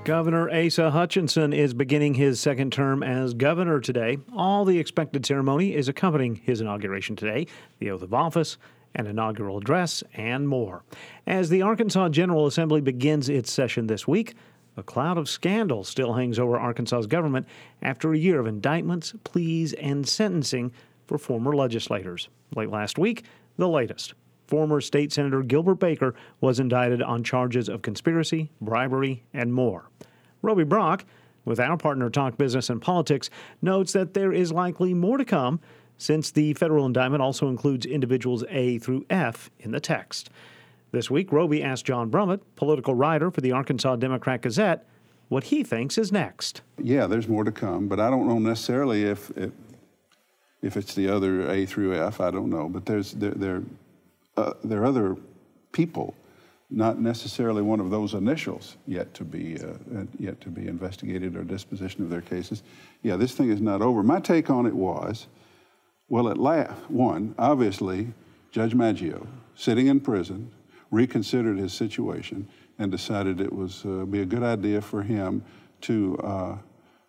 Governor Asa Hutchinson is beginning his second term as governor today. All the expected ceremony is accompanying his inauguration today, the oath of office, an inaugural address, and more. As the Arkansas General Assembly begins its session this week, a cloud of scandal still hangs over Arkansas's government after a year of indictments, pleas, and sentencing for former legislators. Late last week, the latest. Former State Senator Gilbert Baker was indicted on charges of conspiracy, bribery, and more. Roby Brock, with our partner Talk Business and Politics, notes that there is likely more to come since the federal indictment also includes individuals A through F in the text. This week, Roby asked John Brummett, political writer for the Arkansas Democrat-Gazette, what he thinks is next. Yeah, there's more to come, but I don't know necessarily if it's the other A through F. I don't know, but there are other people, not necessarily one of those initials, yet to be investigated or disposition of their cases. Yeah, this thing is not over. My take on it was, well, obviously, Judge Maggio, sitting in prison, reconsidered his situation and decided it was be a good idea for him to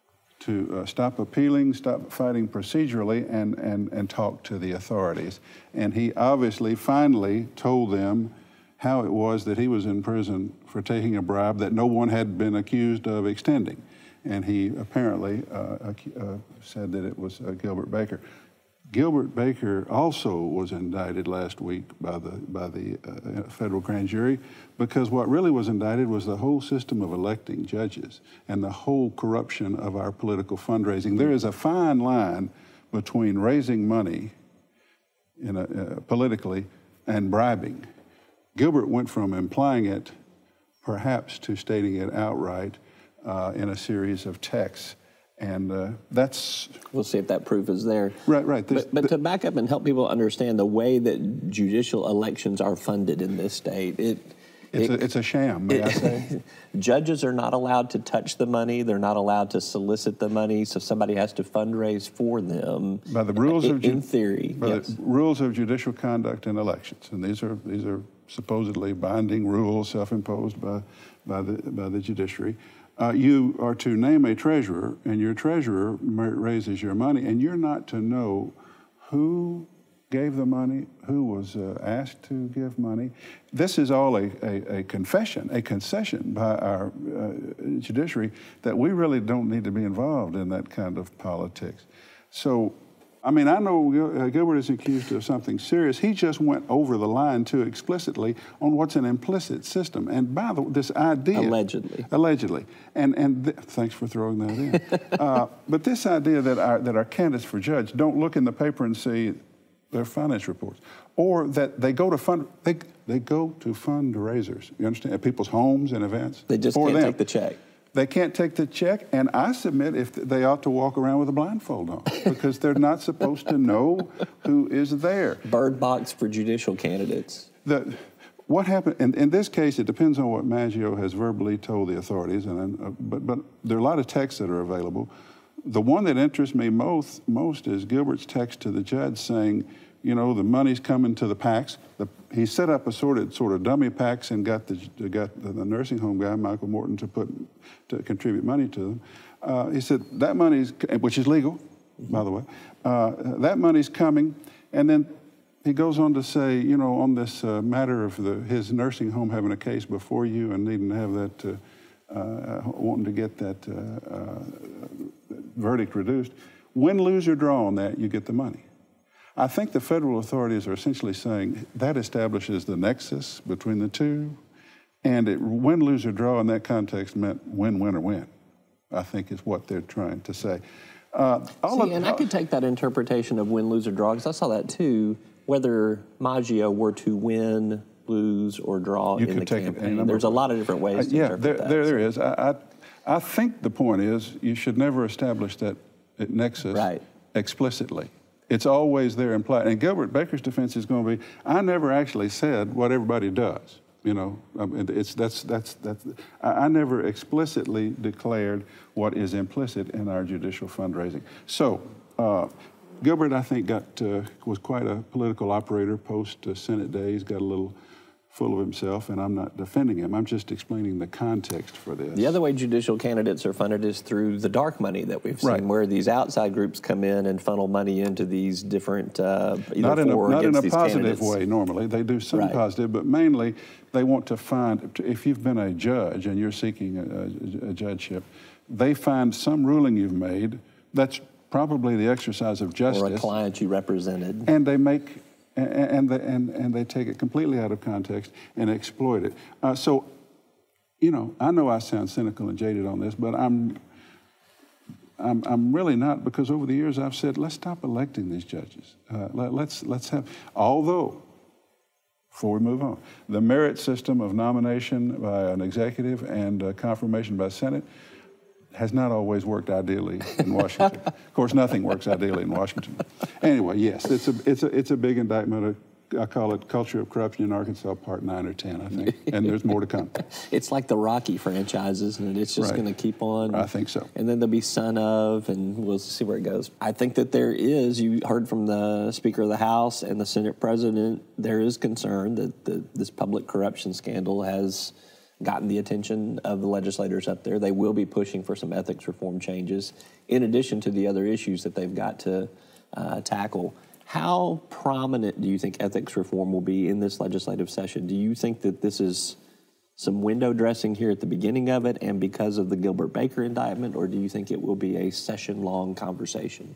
stop appealing, stop fighting procedurally, and talk to the authorities. And he obviously finally told them how it was that he was in prison for taking a bribe that no one had been accused of extending. And he apparently said that it was Gilbert Baker. Gilbert Baker also was indicted last week by the federal grand jury, because what really was indicted was the whole system of electing judges and the whole corruption of our political fundraising. There is a fine line between raising money politically and bribing. Gilbert went from implying it perhaps to stating it outright in a series of texts. And that's... We'll see if that proof is there. Right. But to back up and help people understand the way that judicial elections are funded in this state, it's a sham, may I say? Judges are not allowed to touch the money. They're not allowed to solicit the money, so somebody has to fundraise for them. By the rules in theory, the rules of judicial conduct in elections, and these are supposedly binding rules self-imposed by the judiciary. You are to name a treasurer, and your treasurer raises your money, and you're not to know who gave the money, who was asked to give money. This is all a concession by our judiciary that we really don't need to be involved in that kind of politics. So, I mean, I know Gilbert is accused of something serious. He just went over the line too explicitly on what's an implicit system. And by this idea... Allegedly. And thanks for throwing that in. But this idea that our candidates for judge don't look in the paper and see their finance reports, or that they go to fundraisers, you understand, at people's homes and events. They just can't take the check. They can't take the check, and I submit if they ought to walk around with a blindfold on, because they're not supposed to know who is there. Bird box for judicial candidates. What happened in this case? It depends on what Maggio has verbally told the authorities, but there are a lot of texts that are available. The one that interests me most is Gilbert's text to the judge saying, you know, the money's coming to the PACs. He set up a sort of dummy PACs and got the nursing home guy, Michael Morton, to contribute money to them. He said that money's, which is legal, by the way, that money's coming. And then he goes on to say, you know, on this matter of his nursing home having a case before you and needing to have that, wanting to get that verdict reduced, win, lose, or draw on that, you get the money. I think the federal authorities are essentially saying that establishes the nexus between the two, and win, lose, or draw in that context meant win, win, or win, I think is what they're trying to say. I could take that interpretation of win, lose, or draw, because I saw that too, whether Maggio were to win, lose, or draw in the campaign. There's a lot of different ways to interpret that. There is. I think the point is you should never establish that nexus explicitly. It's always there implied. And Gilbert Baker's defense is going to be, I never actually said what everybody does. You know, I never explicitly declared what is implicit in our judicial fundraising. So Gilbert, I think, was quite a political operator post Senate days. Got a little full of himself, and I'm not defending him. I'm just explaining the context for this. The other way judicial candidates are funded is through the dark money that we've seen, where these outside groups come in and funnel money into these different not in a positive way normally. They do some positive, but mainly they want to find, if you've been a judge and you're seeking a judgeship, they find some ruling you've made that's probably the exercise of justice. Or a client you represented. And they make... And they take it completely out of context and exploit it. So, you know, I know I sound cynical and jaded on this, but I'm really not, because over the years I've said, let's stop electing these judges. Let's have, although, before we move on, the merit system of nomination by an executive and confirmation by Senate has not always worked ideally in Washington. Of course, nothing works ideally in Washington. Anyway, yes, it's a big indictment. I call it Culture of Corruption in Arkansas, Part 9 or 10, I think, and there's more to come. It's like the Rocky franchises, and it's just going to keep on. I think so. And then there'll be Son of, and we'll see where it goes. I think that there is, you heard from the Speaker of the House and the Senate President, there is concern that this public corruption scandal has gotten the attention of the legislators up there. They will be pushing for some ethics reform changes, in addition to the other issues that they've got to tackle. How prominent do you think ethics reform will be in this legislative session? Do you think that this is some window dressing here at the beginning of it and because of the Gilbert Baker indictment, or do you think it will be a session-long conversation?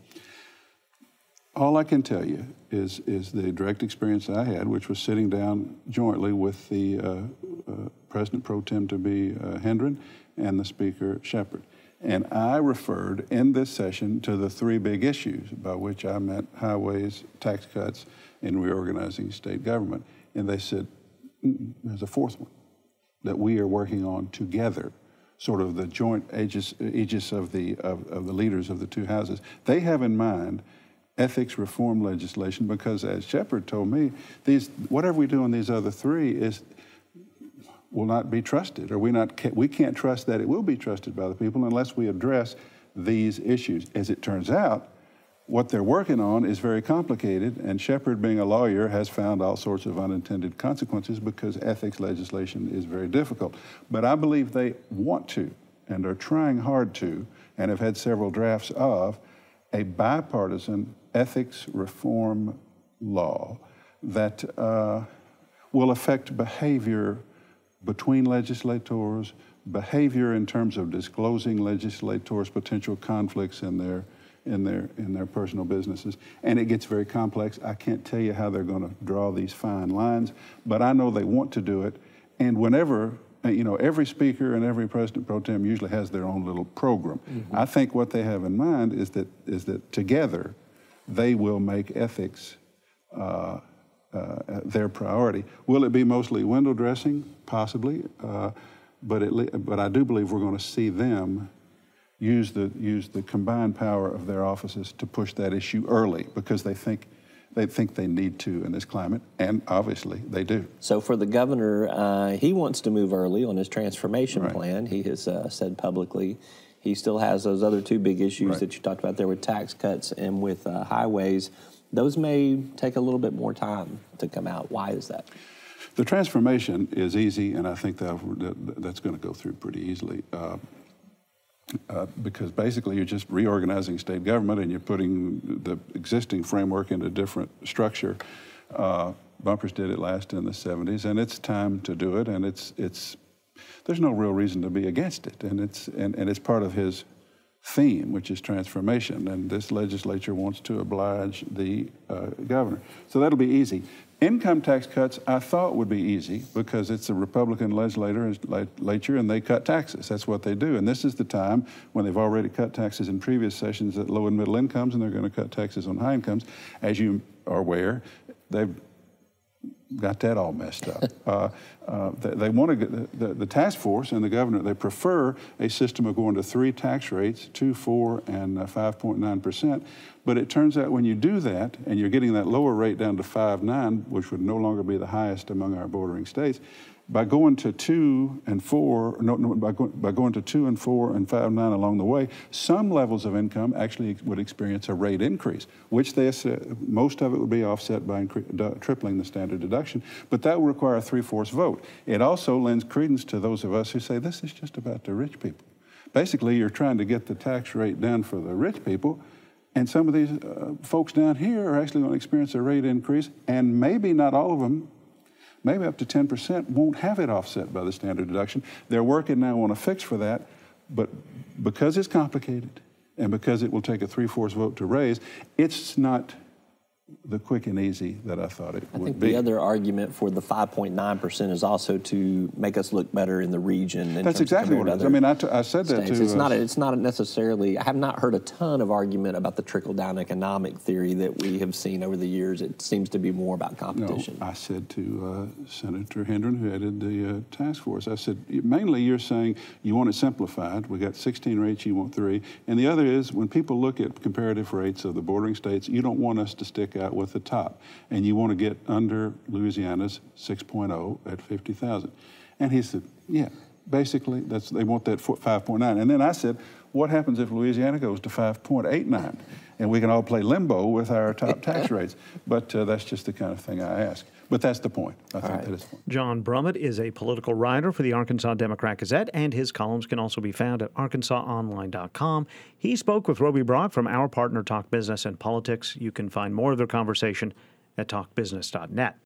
All I can tell you is the direct experience I had, which was sitting down jointly with the President Pro Tem to be Hendren and the Speaker Shepherd. And I referred in this session to the three big issues, by which I meant highways, tax cuts, and reorganizing state government. And they said, there's a fourth one that we are working on together, sort of the joint aegis of the leaders of the two houses. They have in mind ethics reform legislation, because as Shepherd told me, whatever we do on these other three will not be trusted, or we can't trust that it will be trusted by the people unless we address these issues. As it turns out, what they're working on is very complicated, and Shepherd, being a lawyer, has found all sorts of unintended consequences because ethics legislation is very difficult. But I believe they want to, and are trying hard to, and have had several drafts of, a bipartisan ethics reform law that will affect behavior between legislators, behavior in terms of disclosing legislators' potential conflicts in their personal businesses. And it gets very complex. I can't tell you how they're going to draw these fine lines, but I know they want to do it. And whenever, you know, every speaker and every president pro tem usually has their own little program. Mm-hmm. I think what they have in mind is that together they will make ethics their priority. Will it be mostly window dressing? Possibly, but I do believe we're going to see them use the combined power of their offices to push that issue early, because they think they need to in this climate, and obviously they do. So for the governor, he wants to move early on his transformation plan. He has said publicly he still has those other two big issues that you talked about there with tax cuts and with highways. Those may take a little bit more time to come out. Why is that? The transformation is easy, and I think that's going to go through pretty easily. Because basically you're just reorganizing state government and you're putting the existing framework into a different structure. Bumpers did it last in the 70s, and it's time to do it, and there's no real reason to be against it, and it's part of his theme, which is transformation, and this legislature wants to oblige the governor. So that'll be easy. Income tax cuts, I thought, would be easy because it's a Republican legislature and they cut taxes. That's what they do. And this is the time when they've already cut taxes in previous sessions at low and middle incomes, and they're going to cut taxes on high incomes. As you are aware, they've got that all messed up. They want to get the task force and the governor, they prefer a system of going to 3 tax rates, 2%, 4%, and 5.9%. But it turns out when you do that, and you're getting that lower rate down to 5.9, which would no longer be the highest among our bordering states, by going to 2 and 4, by going to 2 and 4 and 5 and 9 along the way, some levels of income actually would experience a rate increase, which most of it would be offset by tripling the standard deduction, but that would require a 3/4 vote. It also lends credence to those of us who say this is just about the rich people. Basically, you're trying to get the tax rate down for the rich people, and some of these folks down here are actually going to experience a rate increase, and maybe not all of them, maybe up to 10% won't have it offset by the standard deduction. They're working now on a fix for that, but because it's complicated and because it will take a 3/4 vote to raise, it's not the quick and easy that I thought it would be. I think the other argument for the 5.9% is also to make us look better in the region. That's exactly what it is. I mean, I said that too. It's not necessarily, I have not heard a ton of argument about the trickle-down economic theory that we have seen over the years. It seems to be more about competition. No, I said to Senator Hendren, who headed the task force, I said, mainly you're saying you want it simplified. We got 16 rates, you want 3. And the other is, when people look at comparative rates of the bordering states, you don't want us to stick out with the top, and you want to get under Louisiana's 6.0 at 50,000. And he said, yeah, basically they want that 5.9. And then I said, what happens if Louisiana goes to 5.89? And we can all play limbo with our top tax rates. But that's just the kind of thing I ask. But that's the point. I think that is the point. John Brummett is a political writer for the Arkansas Democrat-Gazette, and his columns can also be found at arkansasonline.com. He spoke with Roby Brock from our partner Talk Business and Politics. You can find more of their conversation at talkbusiness.net.